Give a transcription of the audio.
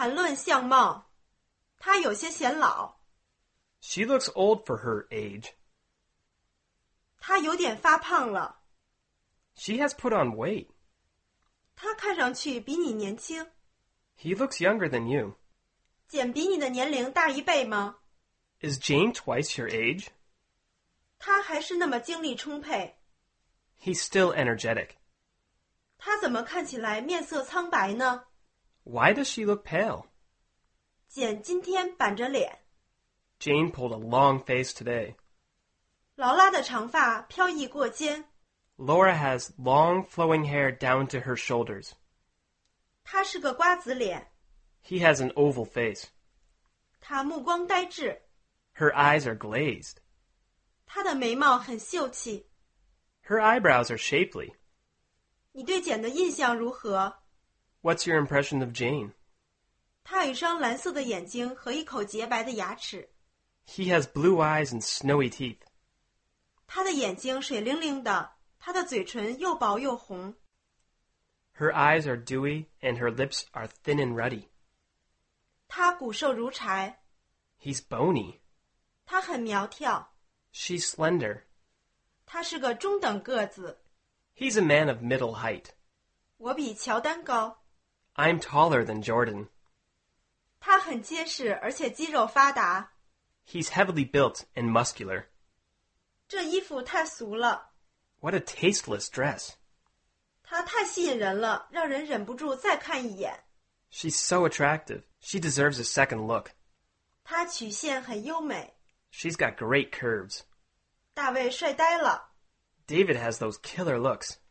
谈论相貌，她有些显老。 She looks old for her age. 她有点发胖了。 She has put on weight. 她看上去比你年轻。 He looks younger than you. 简比你的年龄大1倍吗？ Is Jane twice your age? 她还是那么精力充沛。 He's still energetic. 她怎么看起来面色苍白呢？ Why does she look pale? 简今天板着脸。 Jane pulled a long face today. 劳拉的长发飘逸过肩。 Laura has long flowing hair down to her shoulders. 她是个瓜子脸。 He has an oval face. 她目光呆滞。 Her eyes are glazed. 她的眉毛很秀气。 Her eyebrows are shapely. 你对简的印象如何？ What's your impression of Jane? 她有一双蓝色的眼睛和一口洁白的牙齿。 He has blue eyes and snowy teeth. 她的眼睛水灵灵的，她的嘴唇又薄又红。 Her eyes are dewy and her lips are thin and ruddy. 她骨瘦如柴。 He's bony. 她很苗条。 She's slender. 她是个中等个子。 He's a man of middle height. 我比乔丹高。 I'm taller than Jordan. 她很结实，而且肌肉发达。 He's heavily built and muscular. 这衣服太俗了。 What a tasteless dress. 她太吸引人了，让人忍不住再看一眼。 She's so attractive. She deserves a second look. 她曲线很优美。 She's got great curves. 大卫帅呆了。 David has those killer looks.